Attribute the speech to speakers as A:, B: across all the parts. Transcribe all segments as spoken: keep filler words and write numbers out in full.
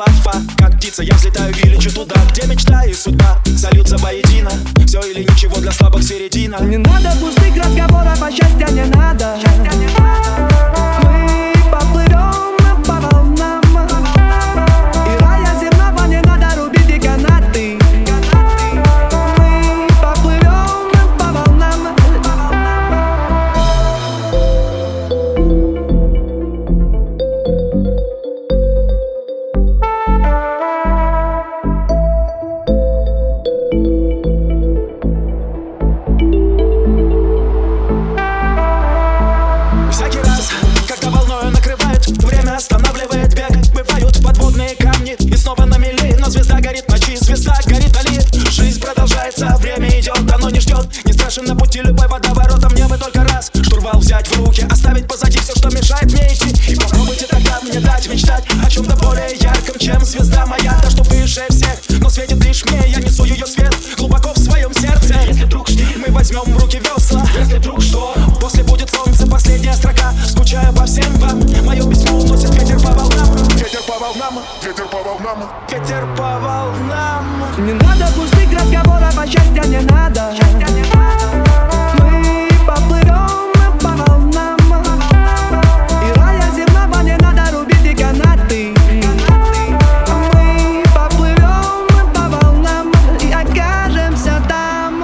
A: фа-фа, как птица я взлетаю и лечу туда, где мечта и судьба сольются воедино. Все или ничего, для слабых середина.
B: Не надо пустых разговоров, а счастья не надо. Мы поплывем по волнам, и рая земного не надо рубить и канаты. Мы поплывем по волнам.
A: Всякий раз, когда волною накрывает, время останавливает бег. Бывают подводные камни и снова на мели, но звезда горит в ночи, звезда горит алит. Жизнь продолжается, время идет, оно не ждет. Не страшен на пути любой водоворотом, мне бы только раз штурвал взять в руки, оставить позади все, что мешает мне идти. И попробуйте тогда мне дать мечтать о чем-то более ярком, чем звезда моя. Та, что выше всех, но светит лишь мне, я несу ее свет глубоко в своем сердце. Если вдруг штиль, мы возьмем в руки весла. Если вдруг что, после будет солнце, последняя строка. Скучаю по всем вам, мое письмо уносит ветер по волнам. Ветер по волнам, ветер по волнам, ветер по волнам.
B: Не надо пустых разговоров, а счастья не надо. Мы поплывем по волнам, и рая земного не надо рубить и канаты. Мы поплывем по волнам и окажемся там.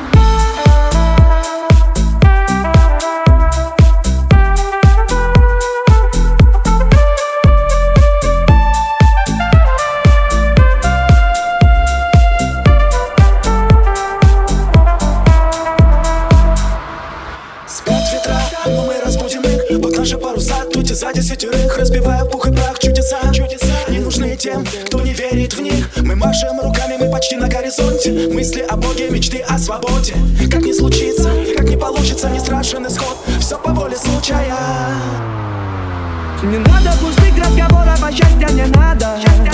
A: Спят ветра, но мы разбудим их. Вот наши паруса, тут и за десятерых, разбивая в пух и прах чудеса. Чудеса не нужны тем, кто не верит в них. Мы машем руками, мы почти на горизонте. Мысли о Боге, мечты о свободе. Как не случится, как не получится, не страшен исход. Все по воле случая.
B: Не надо пустых разговоров, а счастья не надо.